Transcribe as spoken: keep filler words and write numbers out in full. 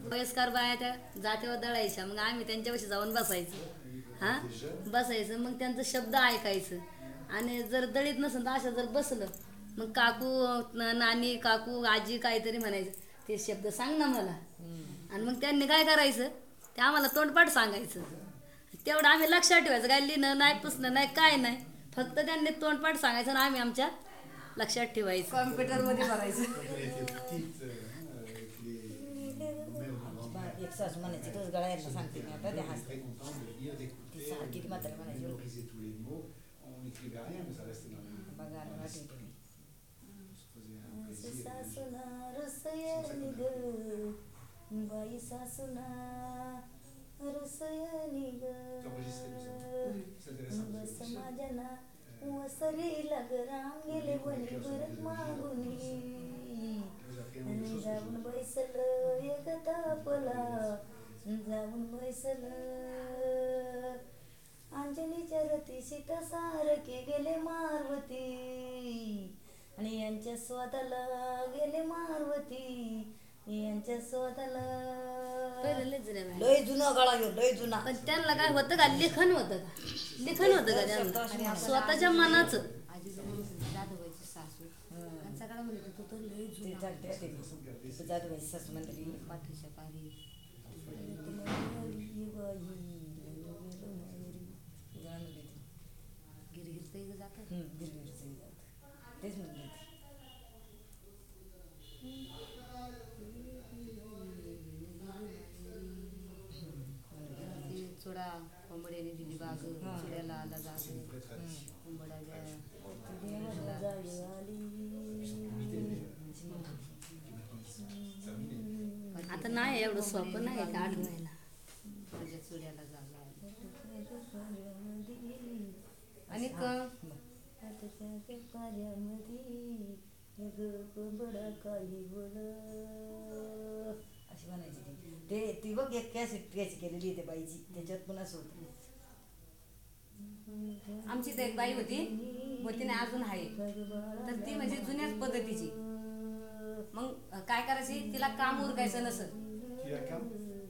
वयस्कर बाया त्या जातीवर दळायच्या, मग आम्ही त्यांच्यापाशी जाऊन बसायचं. हां बसायचं, मग त्यांचं शब्द ऐकायचं. आणि जर दळीत नसेल तर असं जर बसलं, मग काकू न- नानी काकू आजी काहीतरी म्हणायचं, ते शब्द सांग ना मला. आणि मग त्यांनी काय करायचं, ते आम्हाला तोंडपाठ सांगायचं. तेवढं आम्ही लक्षात ठेवायचं, काय लिहिणं नाही पुसणं नाही काय नाही, फक्त त्यांनी तोंडपाठ सांगायचं आणि आम्ही आमच्या लक्षात ठेवायचं. कॉम्प्युटरमध्ये भरायचं. एक सासू म्हणायची तोच गळा यांना सांगते मी आता, ते हसते. ती सारखी ती म्हातारी म्हणायची बघा आठवते मी. सासूना रसयनी ग बाई, सासूना रसयनी ग, बस माझ्या ना वसरीला ग, राम गेले बनी परत मागुनी, जाऊन बैसल एक तापला, जाऊन बैसल अंजनीच्या रती सीता सारखे गेले मारवती, आणि यांच्या स्वतःला गेले मारवती, यांच्या स्वतःला. लय जुना गळा घेऊ, लय जुना. पण त्यांना काय होतं का, लिखन होतं का, लिखन होतं का त्यांना स्वतःच्या मनाचं. जाधवायची सासू सगळं म्हणत होतो, तो लय ते जुना चालते ते जाधवायची सासू म्हणते पाठीच्या पारी गिरगिर जातात. तेच म्हणते. चुडा कोंबड्याने दिली बाग, चुड्याला आला जाग, कोंबड्याच्या आता नाही एवढं सोपं नाही का आठवायला. माझ्या चुड्याला जागा आणि अशी म्हणायची ती. ते ती बघ एक कॅसेट कॅच केलेली आहे बाईची, त्याच्यात पण असं होतं. आमची तर एक बाई होती, होती नाही अजून आहे, तर ती म्हणजे जुन्याच पद्धतीची. मग काय करायची, तिला काम उरकायचं नसत